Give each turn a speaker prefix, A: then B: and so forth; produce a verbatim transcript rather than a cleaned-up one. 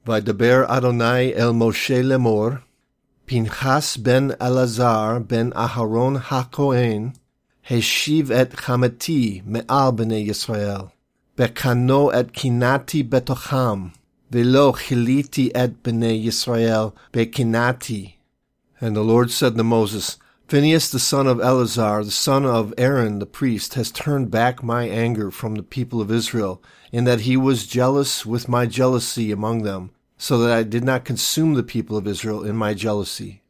A: Vaydaber Adonai el Moshe lemor, Pinchas ben Elazar ben Aharon HaKohen, Heshiv et chameti me'al b'nei Yisrael, Bekano et kinati betocham, Velo chiliti et b'nei Yisrael bekinati. And the Lord said to Moses, Phinehas the son of Eleazar, the son of Aaron the priest, has turned back my anger from the people of Israel, in that he was jealous with my jealousy among them, so that I did not consume the people of Israel in my jealousy.